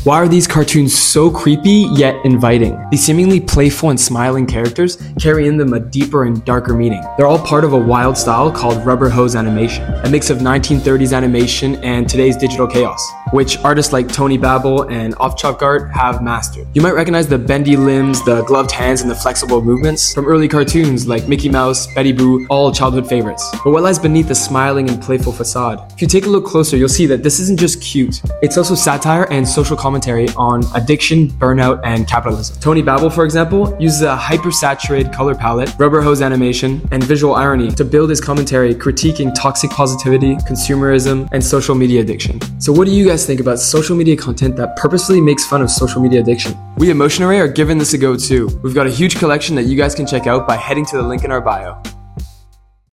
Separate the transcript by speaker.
Speaker 1: Why are these cartoons so creepy yet inviting? These seemingly playful and smiling characters carry in them a deeper and darker meaning. They're all part of a wild style called rubber hose animation, a mix of 1930s animation and today's digital chaos, which artists like Tony Babel and Offchopgart have mastered. You might recognize the bendy limbs, the gloved hands, and the flexible movements from early cartoons like Mickey Mouse, Betty Boo, all childhood favorites. But what lies beneath the smiling and playful facade? If you take a look closer, you'll see that this isn't just cute. It's also satire and social commentary on addiction, burnout, and capitalism. Tony Babel, for example, uses a hyper-saturated color palette, rubber hose animation, and visual irony to build his commentary critiquing toxic positivity, consumerism, and social media addiction. So what do you guys think about social media content that purposely makes fun of social media addiction? We at Motion Array are giving this a go too. We've got a huge collection that you guys can check out by heading to the link in our bio.